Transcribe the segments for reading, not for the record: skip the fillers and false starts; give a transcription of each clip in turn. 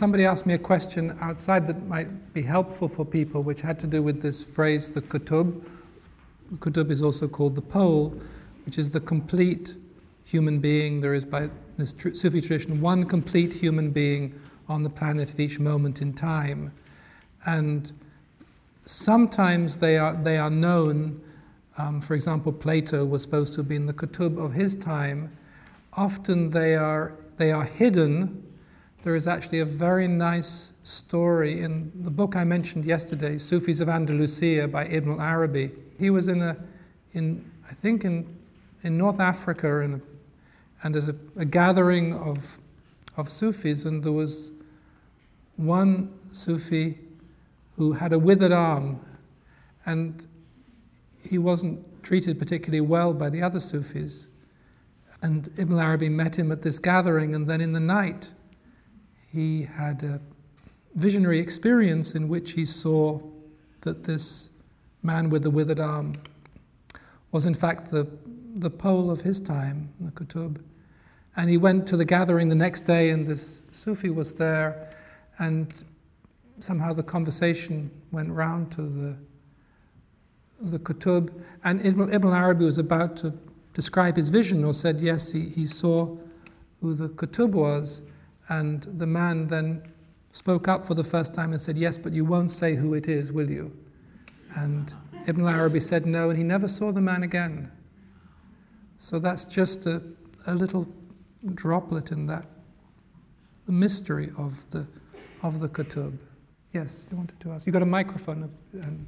somebody asked me a question outside that might be helpful for people, which had to do with this phrase, the Qutub. Qutub is also called the pole, which is the complete human being. There is, by this Sufi tradition, one complete human being on the planet at each moment in time. And sometimes they are known. For example, Plato was supposed to have been the Qutub of his time. Often they are hidden. There is actually a very nice story in the book I mentioned yesterday, Sufis of Andalusia by Ibn al-Arabi. He was in North Africa and at a gathering of Sufis, and there was one Sufi who had a withered arm, and he wasn't treated particularly well by the other Sufis. And Ibn al-Arabi met him at this gathering, and then in the night he had a visionary experience in which he saw that this man with the withered arm was in fact the pole of his time, the Qutub. And he went to the gathering the next day, and this Sufi was there, and somehow the conversation went round to the Qutub, and Ibn al-Arabi was about to describe his vision, or said yes, he saw who the Qutub was, and the man then spoke up for the first time and said, yes, but you won't say who it is, will you? And Ibn al-Arabi said no, and he never saw the man again. So that's just a little droplet in that, the mystery of the Qutub. Yes, you wanted to ask. You got a microphone, and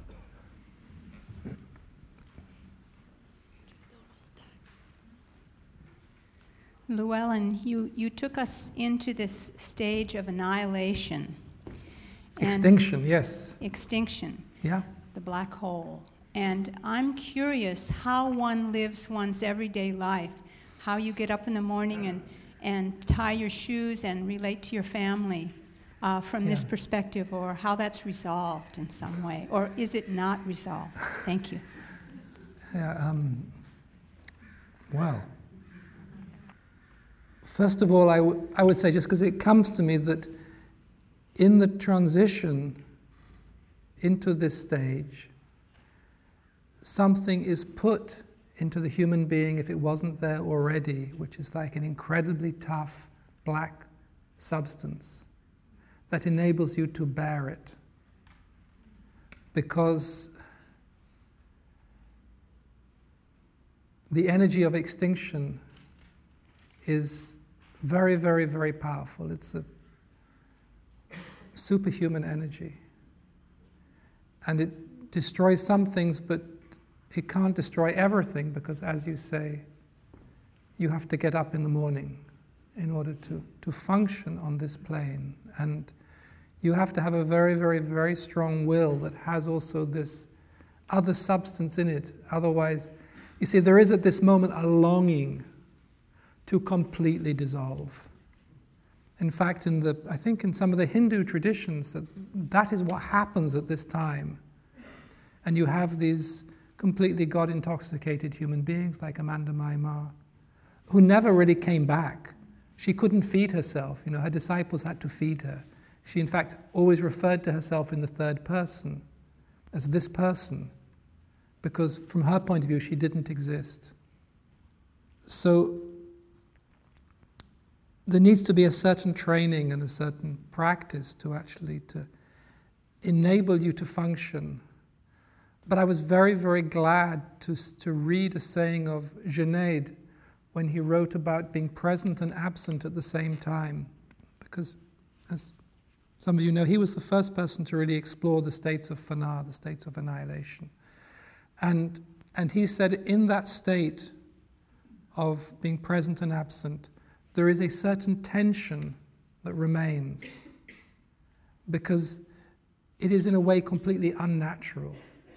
Llewellyn, you took us into this stage of annihilation. Extinction, yes. Extinction. Yeah. The black hole. And I'm curious how one lives one's everyday life, how you get up in the morning and tie your shoes and relate to your family from this perspective, or how that's resolved in some way, or is it not resolved? Thank you. Yeah, well, first of all, I would say, just because it comes to me that in the transition into this stage, something is put into the human being, if it wasn't there already, which is like an incredibly tough black substance that enables you to bear it. Because the energy of extinction is very, very, very powerful. It's a superhuman energy. And it destroys some things, but it can't destroy everything, because, as you say, you have to get up in the morning in order to function on this plane. And you have to have a very, very, very strong will that has also this other substance in it. Otherwise, you see, there is at this moment a longing to completely dissolve. In fact, I think in some of the Hindu traditions, that is what happens at this time. And you have these completely God-intoxicated human beings like Amanda Maimar, who never really came back. She couldn't feed herself. Her disciples had to feed her. She, in fact, always referred to herself in the third person as this person, because from her point of view, she didn't exist. So there needs to be a certain training and a certain practice to enable you to function. But I was very, very glad to read a saying of Junaid when he wrote about being present and absent at the same time. Because, as some of you know, he was the first person to really explore the states of fana, the states of annihilation. And he said, in that state of being present and absent, there is a certain tension that remains, because it is in a way completely unnatural.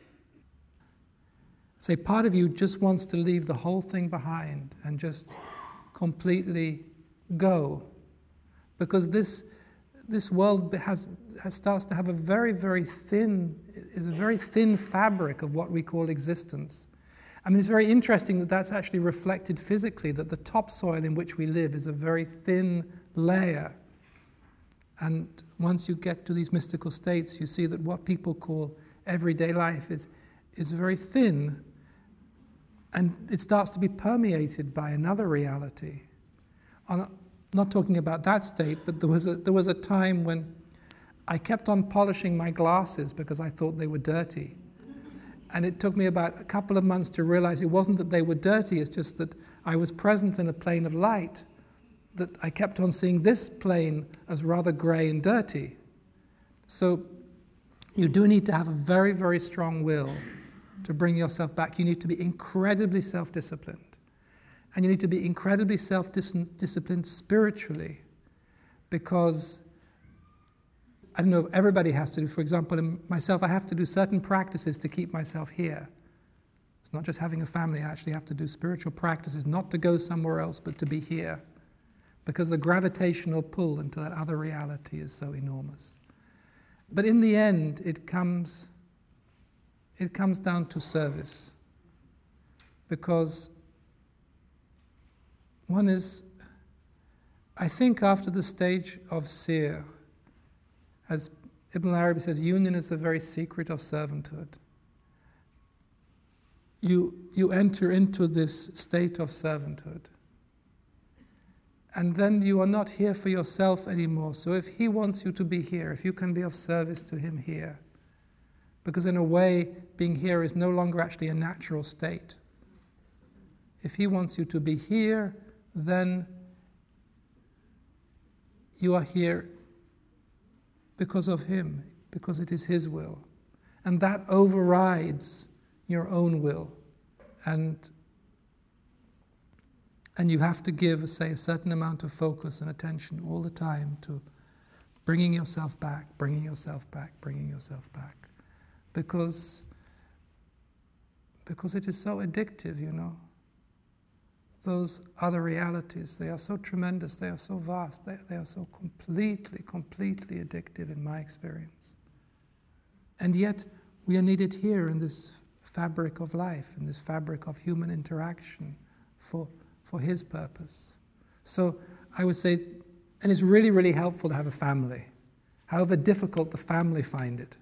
Say, part of you just wants to leave the whole thing behind and just completely go, because this world starts to have a very, very thin fabric of what we call existence. I mean, it's very interesting that that's actually reflected physically, that the topsoil in which we live is a very thin layer. And once you get to these mystical states, you see that what people call everyday life is very thin, and it starts to be permeated by another reality. I'm not talking about that state, but there was a time when I kept on polishing my glasses because I thought they were dirty. And it took me about a couple of months to realize it wasn't that they were dirty, it's just that I was present in a plane of light, that I kept on seeing this plane as rather grey and dirty. So you do need to have a very, very strong will to bring yourself back. You need to be incredibly self-disciplined. And you need to be incredibly self-disciplined spiritually, because I don't know, everybody has to do, for example, in myself, I have to do certain practices to keep myself here. It's not just having a family, I actually have to do spiritual practices, not to go somewhere else, but to be here. Because the gravitational pull into that other reality is so enormous. But in the end, it comes down to service. Because one is, I think after the stage of seer, as Ibn Arabi says, union is the very secret of servanthood. You enter into this state of servanthood. And then you are not here for yourself anymore. So if he wants you to be here, if you can be of service to him here, because in a way, being here is no longer actually a natural state. If he wants you to be here, then you are here because of him, because it is his will. And that overrides your own will. And you have to give, say, a certain amount of focus and attention all the time to bringing yourself back, bringing yourself back, bringing yourself back. Because it is so addictive, you know. Those other realities, they are so tremendous, they are so vast, they are so completely addictive in my experience. And yet, we are needed here in this fabric of life, in this fabric of human interaction for his purpose. So I would say, and it's really, really helpful to have a family, however difficult the family find it.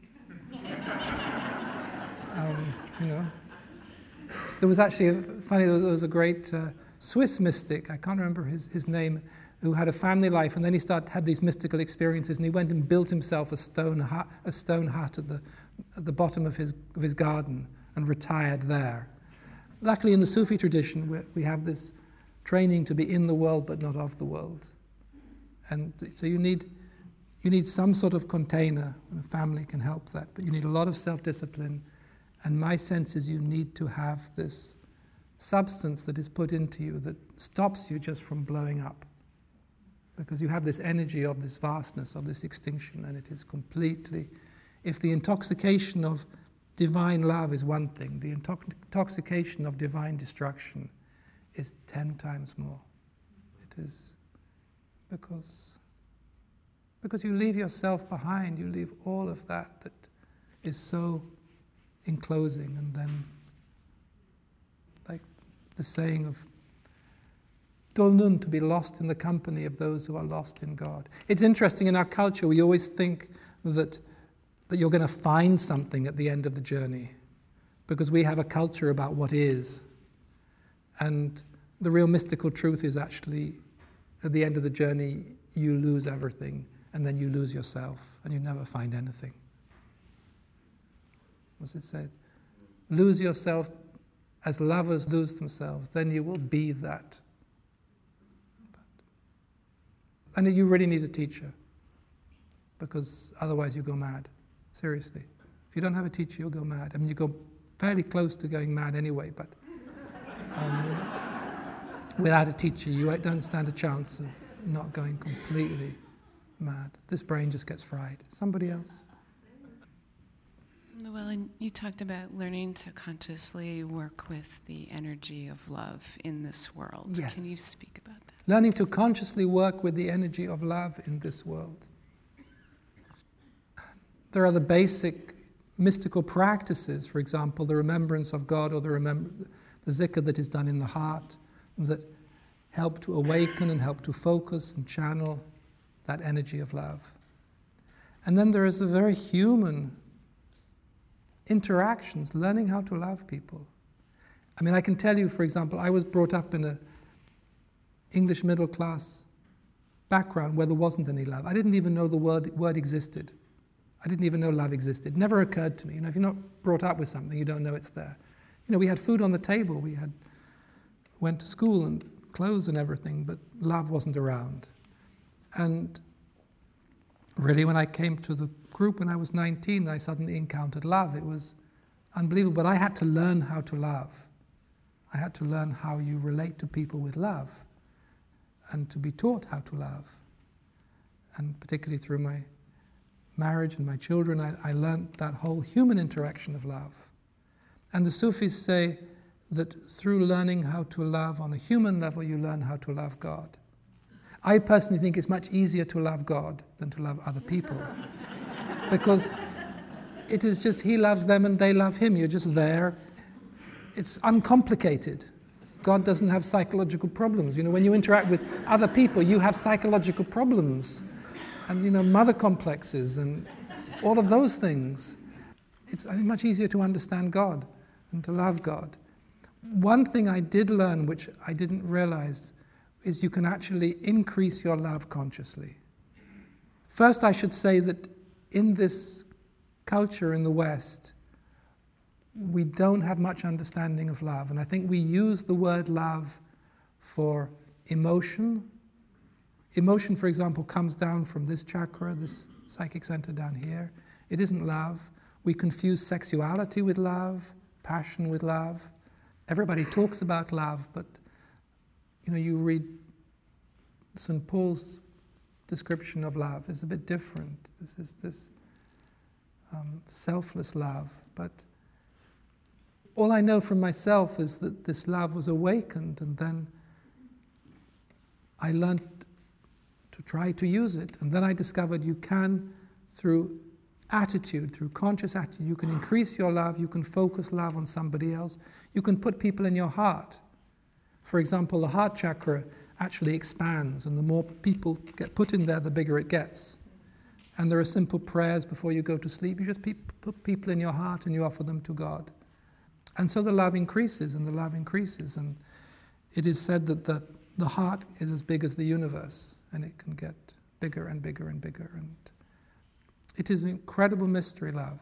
You know. There was actually, there was a great Swiss mystic, I can't remember his name, who had a family life, and then he had these mystical experiences, and he went and built himself a stone hut at the bottom of his garden and retired there. Luckily, in the Sufi tradition, we have this training to be in the world but not of the world. And so you need some sort of container, and a family can help that, but you need a lot of self-discipline. And my sense is you need to have this substance that is put into you that stops you just from blowing up. Because you have this energy of this vastness, of this extinction, and it is completely... If the intoxication of divine love is one thing, the intoxication of divine destruction is 10 times more. It is because you leave yourself behind, you leave all of that is so enclosing, and then, like the saying of Dolnun, to be lost in the company of those who are lost in God. It's interesting, in our culture, we always think that you're going to find something at the end of the journey, because we have a culture about what is. And the real mystical truth is actually, at the end of the journey, you lose everything, and then you lose yourself, and you never find anything. What's it said? Lose yourself as lovers lose themselves, then you will be that. And you really need a teacher, because otherwise you go mad. Seriously. If you don't have a teacher, you'll go mad. I mean, you go fairly close to going mad anyway, but without a teacher, you don't stand a chance of not going completely mad. This brain just gets fried. Somebody else? Llewellyn, you talked about learning to consciously work with the energy of love in this world. Yes. Can you speak about that? Learning to consciously work with the energy of love in this world. There are the basic mystical practices, for example, the remembrance of God, or the zikr that is done in the heart, that help to awaken and help to focus and channel that energy of love. And then there is the very human interactions, learning how to love people. I mean, I can tell you, for example, I was brought up in an English middle class background where there wasn't any love. I didn't even know the word existed. I didn't even know love existed. It never occurred to me. If you're not brought up with something, you don't know it's there. We had food on the table. We went to school and clothes and everything, but love wasn't around. And really, when I came to the group when I was 19, I suddenly encountered love. It was unbelievable. But I had to learn how to love. I had to learn how you relate to people with love and to be taught how to love. And particularly through my marriage and my children, I learned that whole human interaction of love. And the Sufis say that through learning how to love on a human level, you learn how to love God. I personally think it's much easier to love God than to love other people. Because it is just He loves them and they love Him. You're just there. It's uncomplicated. God doesn't have psychological problems. When you interact with other people, you have psychological problems. And, mother complexes and all of those things. It's, I think, much easier to understand God and to love God. One thing I did learn, which I didn't realize, is you can actually increase your love consciously. First, I should say that in this culture in the West, we don't have much understanding of love. And I think we use the word love for emotion. Emotion, for example, comes down from this chakra, this psychic center down here. It isn't love. We confuse sexuality with love, passion with love. Everybody talks about love, but you read St. Paul's description of love is a bit different. This is this selfless love. But all I know from myself is that this love was awakened, and then I learned to try to use it. And then I discovered you can, through attitude, through conscious attitude, you can increase your love, you can focus love on somebody else, you can put people in your heart. For example, the heart chakra actually expands, and the more people get put in there, the bigger it gets. And there are simple prayers before you go to sleep. You just put people in your heart and you offer them to God. And so the love increases, and the love increases. And it is said that the heart is as big as the universe, and it can get bigger and bigger and bigger. And it is an incredible mystery, love.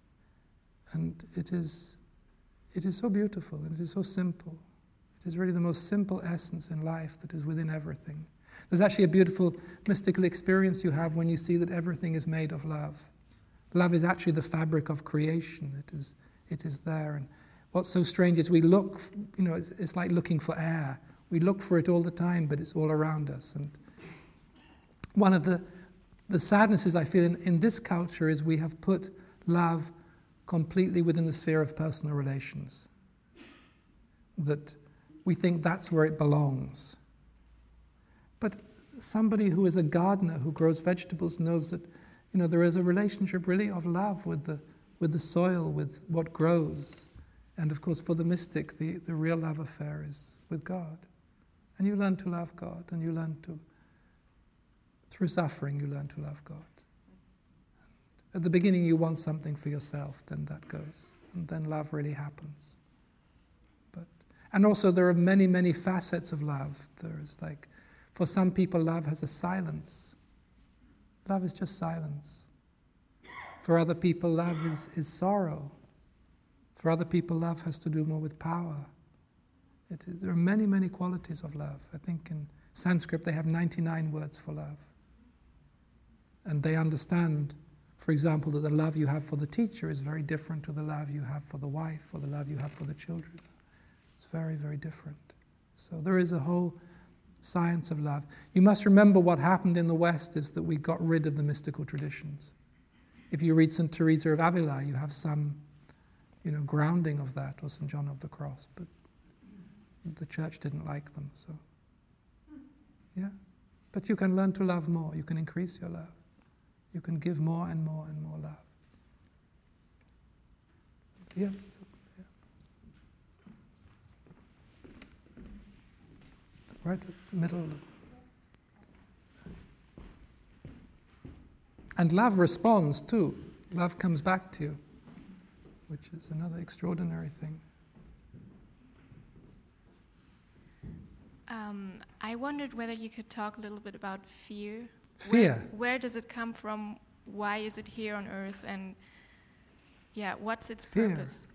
And it is so beautiful, and it is so simple. It is really the most simple essence in life that is within everything. There's actually a beautiful mystical experience you have when you see that everything is made of love. Love is actually the fabric of creation. It is there. And what's so strange is we look, it's like looking for air. We look for it all the time, but it's all around us. And one of the sadnesses I feel in this culture is we have put love completely within the sphere of personal relations. That we think that's where it belongs. But somebody who is a gardener who grows vegetables knows that there is a relationship really of love with the soil, with what grows. And of course, for the mystic, the real love affair is with God. And you learn to love God, and you learn to, through suffering, you learn to love God. At the beginning, you want something for yourself, then that goes. And then love really happens. And also, there are many, many facets of love. There is for some people, love has a silence. Love is just silence. For other people, love is sorrow. For other people, love has to do more with power. There are many, many qualities of love. I think in Sanskrit, they have 99 words for love. And they understand, for example, that the love you have for the teacher is very different to the love you have for the wife or the love you have for the children. It's very, very different. So there is a whole science of love. You must remember what happened in the West is that we got rid of the mystical traditions. If you read St. Teresa of Avila, you have some, grounding of that, or St. John of the Cross, but the church didn't like them, so. Yeah. But you can learn to love more. You can increase your love. You can give more and more and more love. Yes. Right at the middle. And love responds too. Love comes back to you, which is another extraordinary thing. I wondered whether you could talk a little bit about fear. Fear. Where does it come from? Why is it here on earth? And what's its Fear. purpose?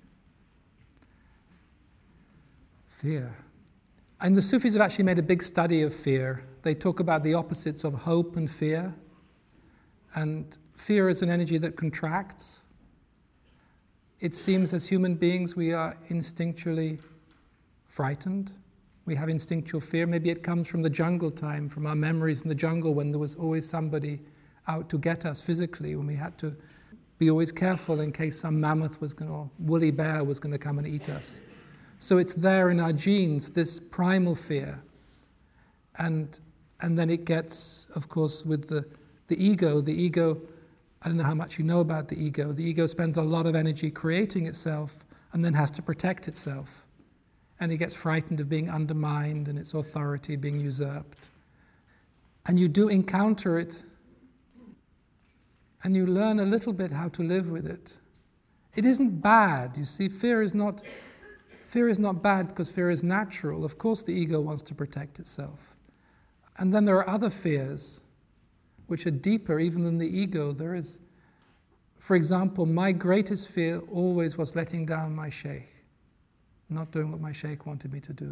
Fear. And the Sufis have actually made a big study of fear. They talk about the opposites of hope and fear. And fear is an energy that contracts. It seems as human beings we are instinctually frightened. We have instinctual fear. Maybe it comes from the jungle time, from our memories in the jungle when there was always somebody out to get us physically, when we had to be always careful in case some mammoth or woolly bear was going to come and eat us. So it's there in our genes, this primal fear. And then it gets, of course, with the ego. The ego, I don't know how much you know about the ego. The ego spends a lot of energy creating itself and then has to protect itself. And it gets frightened of being undermined and its authority being usurped. And you do encounter it, and you learn a little bit how to live with it. It isn't bad, you see. Fear is not bad because fear is natural. Of course the ego wants to protect itself. And then there are other fears which are deeper even than the ego. There is, for example, my greatest fear always was letting down my sheikh. Not doing what my sheikh wanted me to do.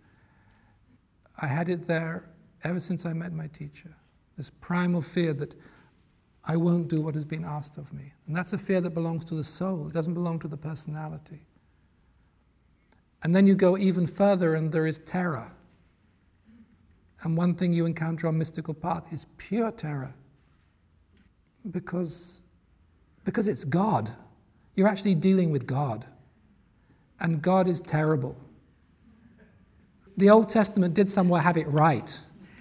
I had it there ever since I met my teacher. This primal fear that I won't do what has been asked of me. And that's a fear that belongs to the soul. It doesn't belong to the personality. And then you go even further and there is terror. And one thing you encounter on mystical path is pure terror. Because it's God. You're actually dealing with God. And God is terrible. The Old Testament did somewhere have it right.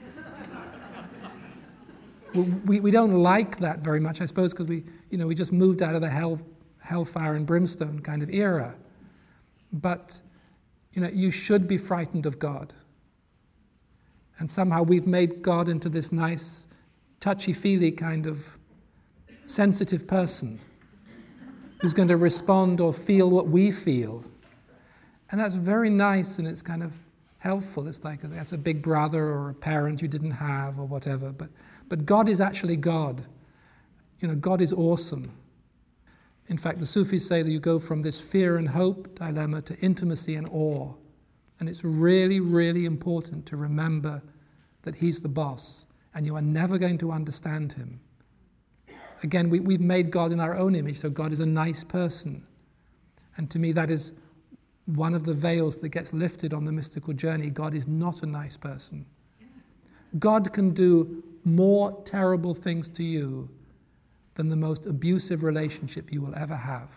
We don't like that very much, I suppose, because we just moved out of the hellfire and brimstone kind of era. But you should be frightened of God. And somehow we've made God into this nice, touchy-feely kind of sensitive person who's going to respond or feel what we feel. And that's very nice and it's kind of helpful. It's like that's a big brother or a parent you didn't have or whatever. But God is actually God. God is awesome. In fact, the Sufis say that you go from this fear and hope dilemma to intimacy and awe. And it's really, really important to remember that He's the boss and you are never going to understand Him. Again, we've made God in our own image, so God is a nice person. And to me, that is one of the veils that gets lifted on the mystical journey. God is not a nice person. God can do more terrible things to you than the most abusive relationship you will ever have.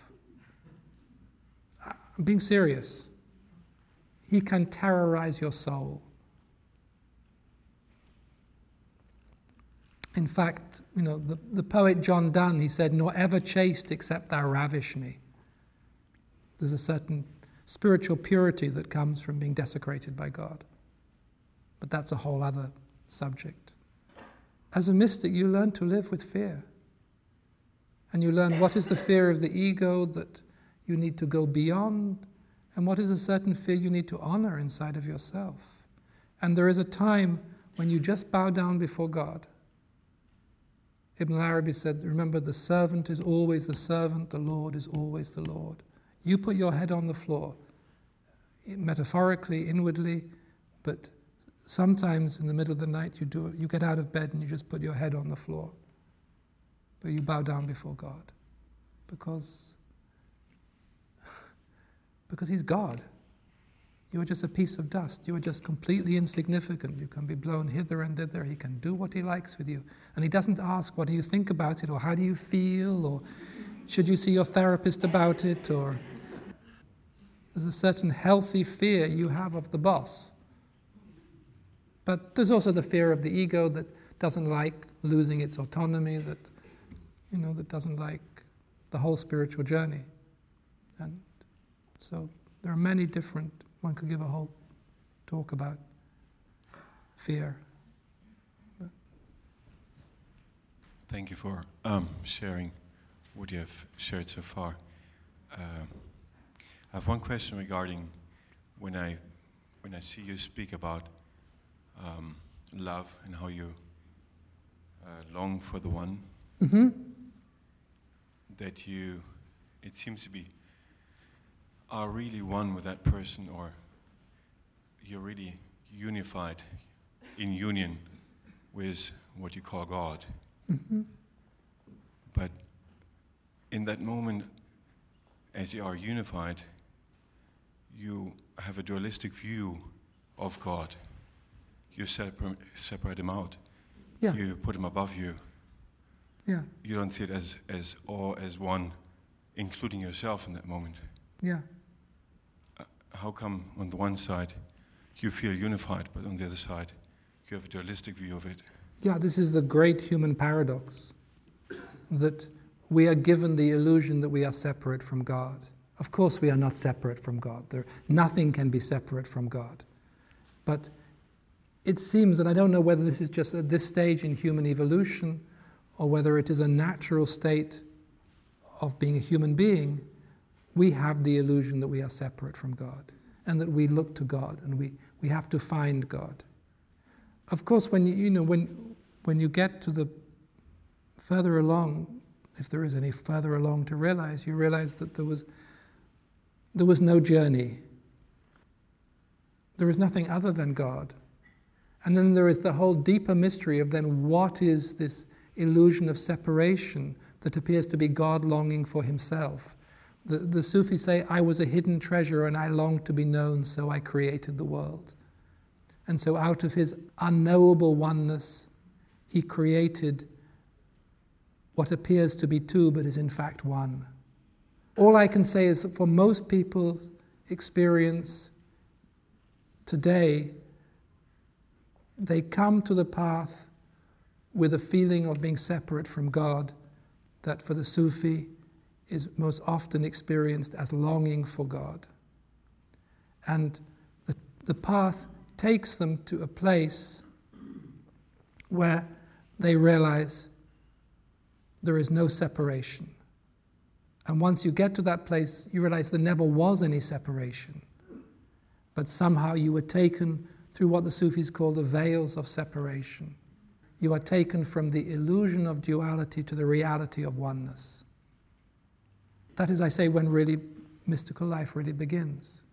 I'm being serious. He can terrorize your soul. In fact, the poet John Donne, he said, "Nor ever chaste except thou ravish me." There's a certain spiritual purity that comes from being desecrated by God. But that's a whole other subject. As a mystic, you learn to live with fear. And you learn what is the fear of the ego that you need to go beyond, and what is a certain fear you need to honor inside of yourself. And there is a time when you just bow down before God. Ibn Arabi said, remember, the servant is always the servant, the Lord is always the Lord. You put your head on the floor, metaphorically, inwardly, but sometimes in the middle of the night you get out of bed and you just put your head on the floor. But you bow down before God because He's God. You are just a piece of dust. You are just completely insignificant. You can be blown hither and thither. He can do what He likes with you. And He doesn't ask, what do you think about it, or how do you feel, or should you see your therapist about it, or... There's a certain healthy fear you have of the boss. But there's also the fear of the ego that doesn't like losing its autonomy, that doesn't like the whole spiritual journey. And so there are many different, one could give a whole talk about fear. Thank you for sharing what you have shared so far. I have one question regarding when I see you speak about love and how you long for the one, that you, it seems to be, are really one with that person, or you're really unified in union with what you call God. But in that moment, as you are unified, you have a dualistic view of God. You separate him out. Yeah. You put him above you. Yeah. You don't see it as all as one, including yourself in that moment. Yeah. How come on the one side you feel unified, but on the other side you have a dualistic view of it? Yeah, this is the great human paradox, that we are given the illusion that we are separate from God. Of course we are not separate from God. Nothing can be separate from God. But it seems, and I don't know whether this is just at this stage in human evolution or whether it is a natural state of being a human being, we have the illusion that we are separate from God and that we look to God and we have to find God. Of course, when you get to the further along, if there is any further along to realize, you realize that there was no journey. There is nothing other than God. And then there is the whole deeper mystery of then what is this illusion of separation that appears to be God longing for himself. The Sufis say, I was a hidden treasure and I longed to be known, so I created the world. And so out of his unknowable oneness, he created what appears to be two but is in fact one. All I can say is that for most people experience today, they come to the path with a feeling of being separate from God that for the Sufi is most often experienced as longing for God. And the path takes them to a place where they realize there is no separation. And once you get to that place, you realize there never was any separation. But somehow you were taken through what the Sufis call the veils of separation. You are taken from the illusion of duality to the reality of oneness. That is, I say, when really mystical life really begins.